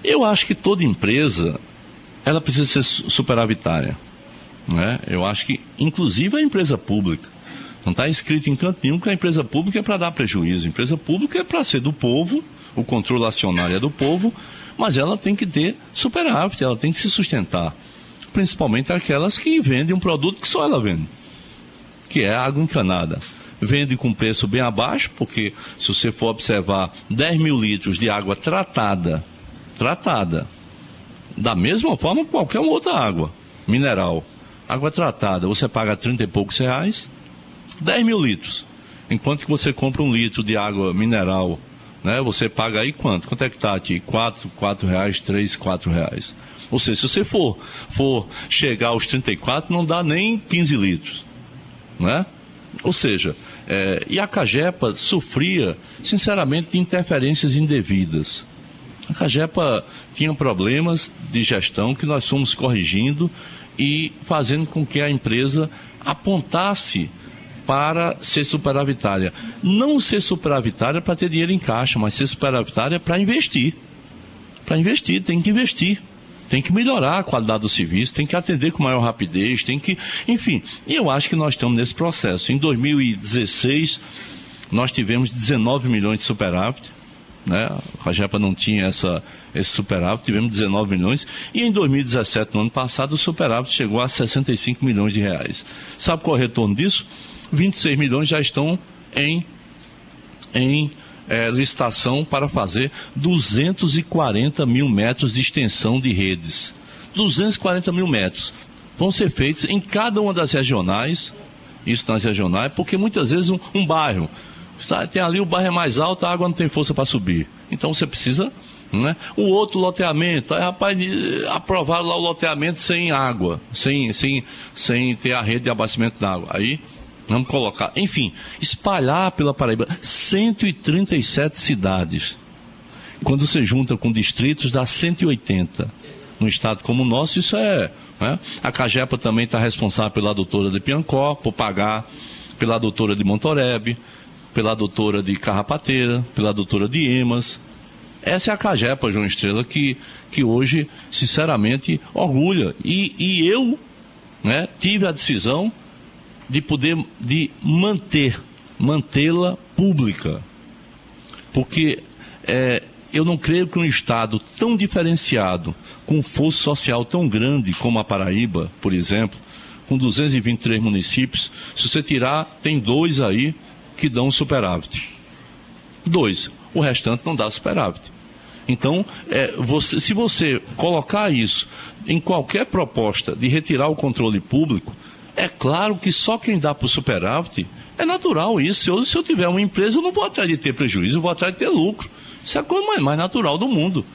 Eu acho que toda empresa, ela precisa ser superavitária, né? Eu acho que, inclusive, a empresa pública. Não está escrito em canto nenhum que a empresa pública é para dar prejuízo. A empresa pública é para ser do povo, o controle acionário é do povo, mas ela tem que ter superávit, ela tem que se sustentar. Principalmente aquelas que vendem um produto que só ela vende, que é a água encanada. Vende com preço bem abaixo, porque se você for observar 10 mil litros de água tratada, da mesma forma que qualquer outra água mineral, água tratada, você paga 30 e poucos reais, 10 mil litros. Enquanto que você compra um litro de água mineral, né, você paga aí quanto? Quanto é que está aqui? 4 reais, 3, 4 reais. Ou seja, se você for chegar aos 34, não dá nem 15 litros, né? Ou seja, e a Cagepa sofria, sinceramente, de interferências indevidas. A Cagepa tinha problemas de gestão que nós fomos corrigindo e fazendo com que a empresa apontasse para ser superavitária. Não ser superavitária para ter dinheiro em caixa, mas ser superavitária para investir. Para investir, tem que investir. Tem que melhorar a qualidade do serviço, tem que atender com maior rapidez, tem que... Enfim, eu acho que nós estamos nesse processo. Em 2016, nós tivemos 19 milhões de superávit, né? A Cagepa não tinha esse superávit, tivemos 19 milhões. E em 2017, no ano passado, o superávit chegou a 65 milhões de reais. Sabe qual é o retorno disso? 26 milhões já estão em licitação para fazer 240 mil metros de extensão de redes. 240 mil metros vão ser feitos em cada uma das regionais, isso nas regionais, porque muitas vezes um bairro, tem ali o bairro é mais alto, a água não tem força para subir. Então você precisa, né? O outro loteamento, aí rapaz, aprovaram lá o loteamento sem água, sem ter a rede de abastecimento d'água. Aí vamos colocar, enfim, espalhar pela Paraíba 137 cidades. Quando você junta com distritos, dá 180. No estado como o nosso, isso é... né? A Cagepa também está responsável pela adutora de Piancó, por pagar, pela adutora de Montorebe, pela adutora de Carrapateira, pela adutora de Emas. Essa é a Cagepa, João Estrela, que hoje, sinceramente, orgulha. E eu, né, tive a decisão de mantê-la pública. Porque eu não creio que um estado tão diferenciado, com um fosso social tão grande como a Paraíba, por exemplo, com 223 municípios, se você tirar, tem 2 aí que dão superávit. 2. O restante não dá superávit. Então, se você colocar isso em qualquer proposta de retirar o controle público, é claro que só quem dá para o superávit, é natural isso. Se eu tiver uma empresa, eu não vou atrás de ter prejuízo, eu vou atrás de ter lucro. Isso é a coisa mais natural do mundo.